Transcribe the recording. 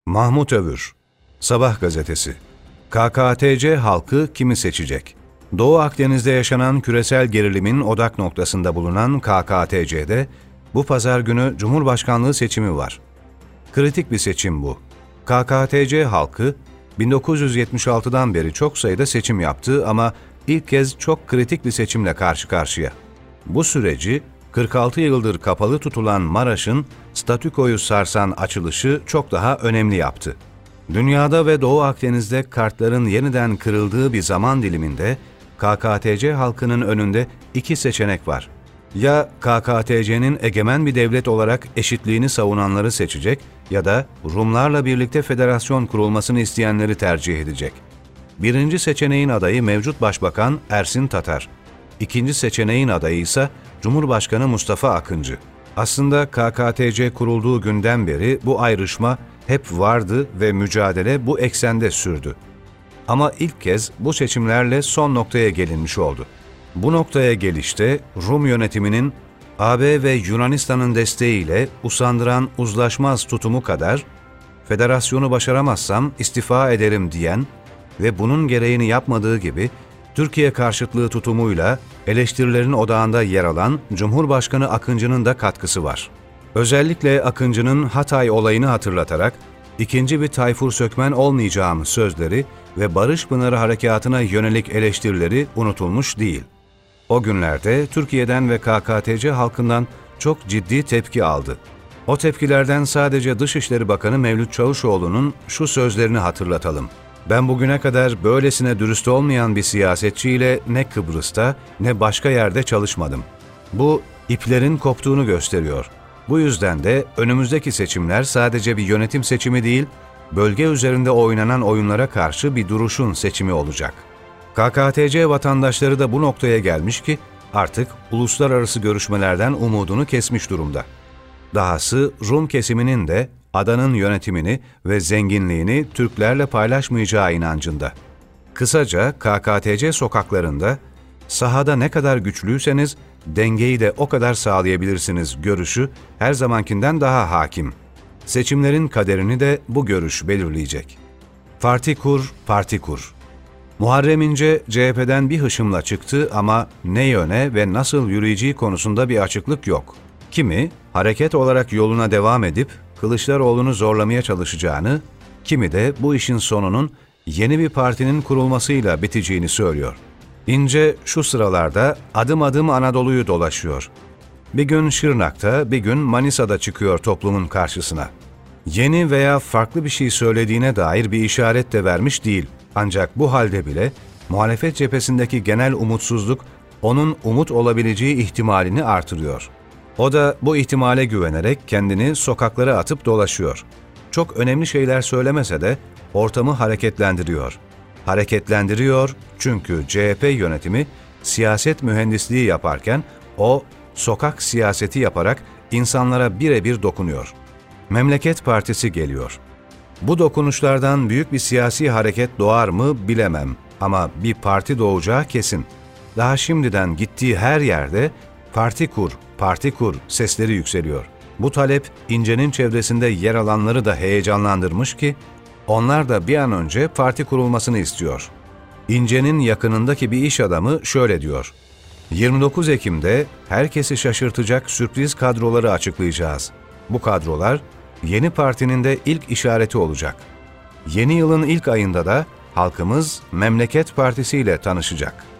Mahmut Övür, Sabah gazetesi. KKTC halkı kimi seçecek? Doğu Akdeniz'de yaşanan küresel gerilimin odak noktasında bulunan KKTC'de bu pazar günü Cumhurbaşkanlığı seçimi var. Kritik bir seçim bu. KKTC halkı 1976'dan beri çok sayıda seçim yaptı ama ilk kez çok kritik bir seçimle karşı karşıya. Bu süreci 46 yıldır kapalı tutulan Maraş'ın statükoyu sarsan açılışı çok daha önemli yaptı. Dünyada ve Doğu Akdeniz'de kartların yeniden kırıldığı bir zaman diliminde KKTC halkının önünde iki seçenek var. Ya KKTC'nin egemen bir devlet olarak eşitliğini savunanları seçecek ya da Rumlarla birlikte federasyon kurulmasını isteyenleri tercih edecek. Birinci seçeneğin adayı mevcut Başbakan Ersin Tatar. İkinci seçeneğin adayı ise Cumhurbaşkanı Mustafa Akıncı. Aslında KKTC kurulduğu günden beri bu ayrışma hep vardı ve mücadele bu eksende sürdü. Ama ilk kez bu seçimlerle son noktaya gelinmiş oldu. Bu noktaya gelişte Rum yönetiminin AB ve Yunanistan'ın desteğiyle usandıran uzlaşmaz tutumu kadar federasyonu başaramazsam istifa ederim diyen ve bunun gereğini yapmadığı gibi Türkiye karşıtlığı tutumuyla eleştirilerin odağında yer alan Cumhurbaşkanı Akıncı'nın da katkısı var. Özellikle Akıncı'nın Hatay olayını hatırlatarak ikinci bir Tayfur Sökmen olmayacağım sözleri ve Barış Pınarı Harekatı'na yönelik eleştirileri unutulmuş değil. O günlerde Türkiye'den ve KKTC halkından çok ciddi tepki aldı. O tepkilerden sadece Dışişleri Bakanı Mevlüt Çavuşoğlu'nun şu sözlerini hatırlatalım. Ben bugüne kadar böylesine dürüst olmayan bir siyasetçiyle ne Kıbrıs'ta ne başka yerde çalışmadım. Bu iplerin koptuğunu gösteriyor. Bu yüzden de önümüzdeki seçimler sadece bir yönetim seçimi değil, bölge üzerinde oynanan oyunlara karşı bir duruşun seçimi olacak. KKTC vatandaşları da bu noktaya gelmiş ki artık uluslararası görüşmelerden umudunu kesmiş durumda. Dahası Rum kesiminin de adanın yönetimini ve zenginliğini Türklerle paylaşmayacağı inancında. Kısaca KKTC sokaklarında sahada ne kadar güçlüyseniz dengeyi de o kadar sağlayabilirsiniz görüşü her zamankinden daha hakim. Seçimlerin kaderini de bu görüş belirleyecek. Parti kur, parti kur. Muharrem İnce CHP'den bir hışımla çıktı ama ne yöne ve nasıl yürüyeceği konusunda bir açıklık yok. Kimi hareket olarak yoluna devam edip Kılıçdaroğlu'nu zorlamaya çalışacağını, kimi de bu işin sonunun yeni bir partinin kurulmasıyla biteceğini söylüyor. İnce şu sıralarda adım adım Anadolu'yu dolaşıyor. Bir gün Şırnak'ta, bir gün Manisa'da çıkıyor toplumun karşısına. Yeni veya farklı bir şey söylediğine dair bir işaret de vermiş değil. Ancak bu halde bile muhalefet cephesindeki genel umutsuzluk onun umut olabileceği ihtimalini artırıyor. O da bu ihtimale güvenerek kendini sokaklara atıp dolaşıyor. Çok önemli şeyler söylemese de ortamı hareketlendiriyor. Hareketlendiriyor çünkü CHP yönetimi siyaset mühendisliği yaparken o sokak siyaseti yaparak insanlara birebir dokunuyor. Memleket Partisi geliyor. Bu dokunuşlardan büyük bir siyasi hareket doğar mı bilemem ama bir parti doğacağı kesin. Daha şimdiden gittiği her yerde parti kur, parti kur sesleri yükseliyor. Bu talep İnce'nin çevresinde yer alanları da heyecanlandırmış ki onlar da bir an önce parti kurulmasını istiyor. İnce'nin yakınındaki bir iş adamı şöyle diyor. 29 Ekim'de herkesi şaşırtacak sürpriz kadroları açıklayacağız. Bu kadrolar yeni partinin de ilk işareti olacak. Yeni yılın ilk ayında da halkımız Memleket Partisi ile tanışacak.